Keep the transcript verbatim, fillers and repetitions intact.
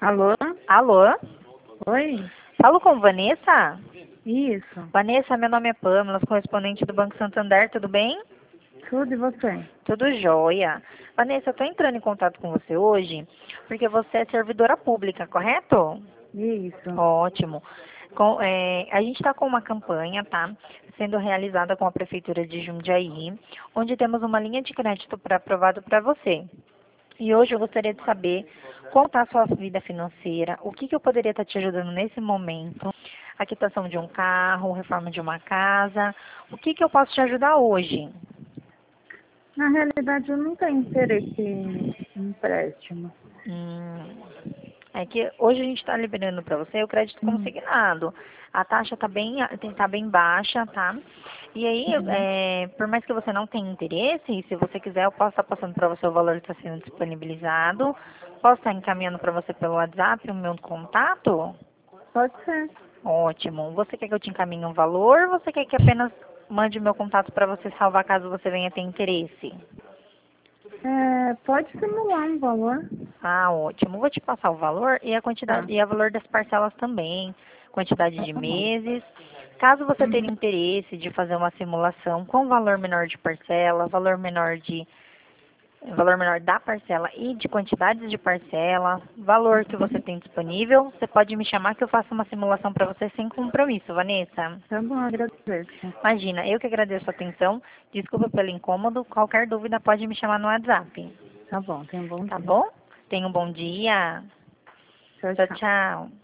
Alô? Alô? Oi? Falo com Vanessa? Isso. Vanessa, meu nome é Pamela, sou correspondente do Banco Santander, tudo bem? Tudo e você? Tudo jóia. Vanessa, eu estou entrando em contato com você hoje porque você é servidora pública, correto? Isso. Ótimo. Com- é, a gente está com uma campanha, tá? Sendo realizada com a Prefeitura de Jundiaí, onde temos uma linha de crédito para aprovado para você. E hoje eu gostaria de saber como está a sua vida financeira, o que, que eu poderia estar te ajudando nesse momento, a quitação de um carro, reforma de uma casa, o que, que eu posso te ajudar hoje? Na realidade, eu não tenho interesse em empréstimo. Hum, é que hoje a gente está liberando para você o crédito Hum. consignado. A taxa está bem, tá bem baixa, tá? E aí, Uhum. é, por mais que você não tenha interesse, se você quiser, eu posso estar passando para você o valor que está sendo disponibilizado. Posso estar encaminhando para você pelo WhatsApp o meu contato? Pode ser. Ótimo. Você quer que eu te encaminhe um valor ou você quer que apenas mande o meu contato para você salvar caso você venha ter interesse? É, pode simular um valor. Ah, ótimo. Vou te passar o valor e a Tá. quantidade e o valor das parcelas também, quantidade Tá de bom. meses. Caso você tenha Uhum. interesse de fazer uma simulação com valor menor de parcela, valor menor de valor menor da parcela e de quantidades de parcela, valor que você tem disponível, você pode me chamar que eu faço uma simulação para você sem compromisso, Vanessa. Tá bom, agradeço. Imagina, eu que agradeço a atenção. Desculpa pelo incômodo. Qualquer dúvida pode me chamar no WhatsApp. Tá bom, tenha um bom Tá dia. bom? Tenha um bom dia. Tchau, Tchau, tchau. tchau.